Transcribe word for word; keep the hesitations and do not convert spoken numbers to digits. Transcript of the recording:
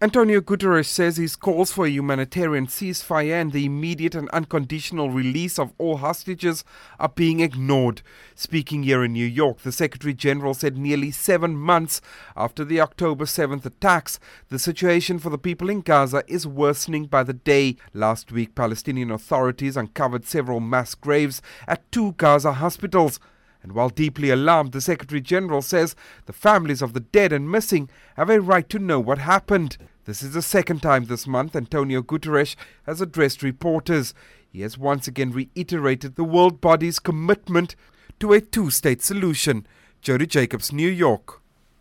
Antonio Guterres says his calls for a humanitarian ceasefire and the immediate and unconditional release of all hostages are being ignored. Speaking here in New York, the Secretary General said nearly seven months after the October seventh attacks, the situation for the people in Gaza is worsening by the day. Last week, Palestinian authorities uncovered several mass graves at two Gaza hospitals. And while deeply alarmed, the Secretary General says the families of the dead and missing have a right to know what happened. This is the second time this month Antonio Guterres has addressed reporters. He has once again reiterated the world body's commitment to a two-state solution. Jody Jacobs, New York.